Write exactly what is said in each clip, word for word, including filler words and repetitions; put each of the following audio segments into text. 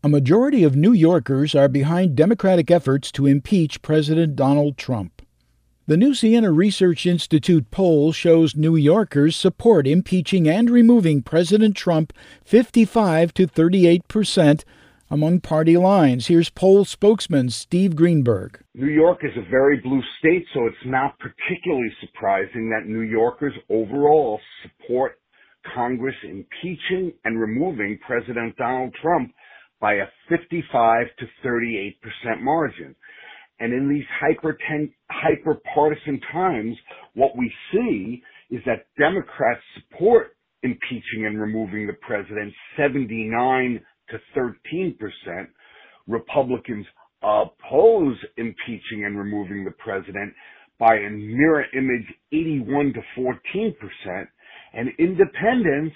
A majority of New Yorkers are behind Democratic efforts to impeach President Donald Trump. The New Siena Research Institute poll shows New Yorkers support impeaching and removing President Trump fifty-five to thirty-eight percent among party lines. Here's poll spokesman Steve Greenberg. New York is a very blue state, so it's not particularly surprising that New Yorkers overall support Congress impeaching and removing President Donald Trump by a fifty-five to thirty-eight percent margin. And in these hyper hyper-partisan times, what we see is that Democrats support impeaching and removing the president seventy-nine to thirteen percent. Republicans oppose impeaching and removing the president by a mirror image eighty-one to fourteen percent. And independents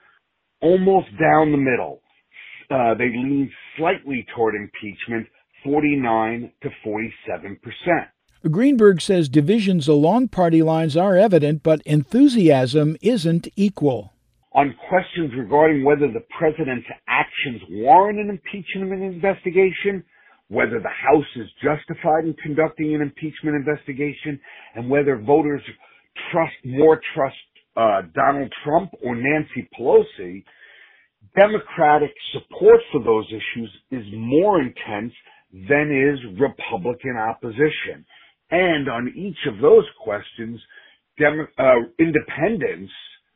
almost down the middle. Uh, they lean slightly toward impeachment, forty-nine to forty-seven percent. Greenberg says divisions along party lines are evident, but enthusiasm isn't equal. On questions regarding whether the president's actions warrant an impeachment investigation, whether the House is justified in conducting an impeachment investigation, and whether voters trust more trust uh, Donald Trump or Nancy Pelosi, Democratic support for those issues is more intense than is Republican opposition. And on each of those questions, Demo- uh, independents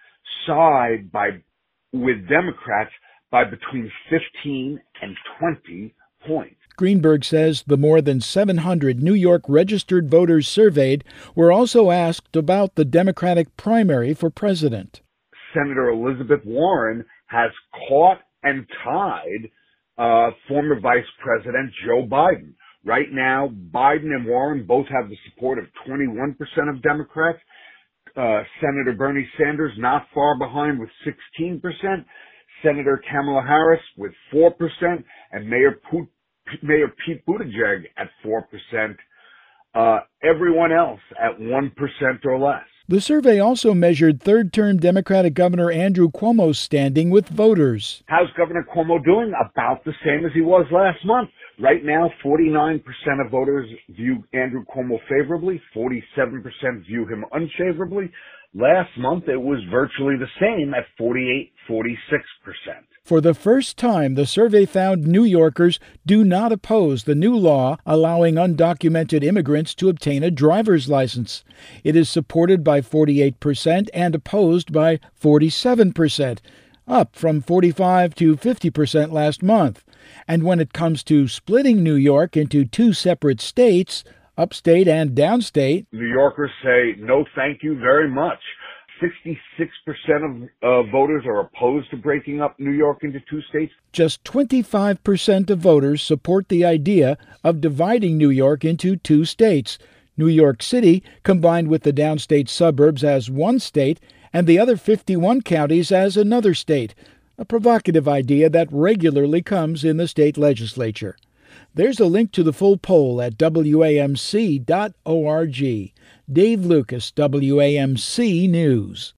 side by with Democrats by between fifteen and twenty points. Greenberg says the more than seven hundred New York registered voters surveyed were also asked about the Democratic primary for president. Senator Elizabeth Warren has caught and tied uh, former Vice President Joe Biden. Right now, Biden and Warren both have the support of twenty-one percent of Democrats. Uh, Senator Bernie Sanders not far behind with sixteen percent. Senator Kamala Harris with four percent. And Mayor, P- Mayor Pete Buttigieg at four percent. Uh, everyone else at one percent or less. The survey also measured third-term Democratic Governor Andrew Cuomo's standing with voters. How's Governor Cuomo doing? About the same as he was last month. Right now, forty-nine percent of voters view Andrew Cuomo favorably, forty-seven percent view him unfavorably. Last month, it was virtually the same at forty-eight, forty-six percent. For the first time, the survey found New Yorkers do not oppose the new law allowing undocumented immigrants to obtain a driver's license. It is supported by forty-eight percent and opposed by forty-seven percent, up from forty-five to fifty percent last month. And when it comes to splitting New York into two separate states, upstate and downstate, New Yorkers say no thank you very much. sixty-six percent of uh, voters are opposed to breaking up New York into two states. Just twenty-five percent of voters support the idea of dividing New York into two states, New York City combined with the downstate suburbs as one state and the other fifty-one counties as another state, a provocative idea that regularly comes in the state legislature. There's a link to the full poll at W A M C dot org. Dave Lucas, W A M C News.